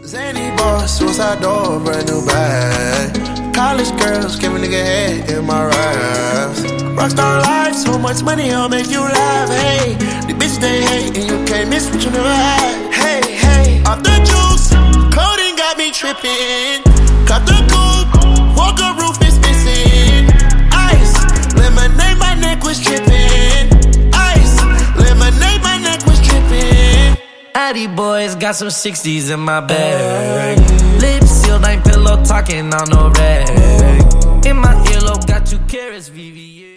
Zany boss, suicide door, brand new bag. College girls, give a nigga head in my raps. Rockstar life, so much money, I'll make you laugh. Hey, the bitch they hate, and you can't miss what you never had. Hey, hey, off the juice, clothing got me tripping. Cut the coupe, Walker roof is missing. Ice, lemonade, my neck was tripping. Ice, lemonade, my neck was tripping. Addy boys got some 60s in my bag. Lips sealed, ain't pillow talking on no rag. In my earlobe got 2 carats, VVS.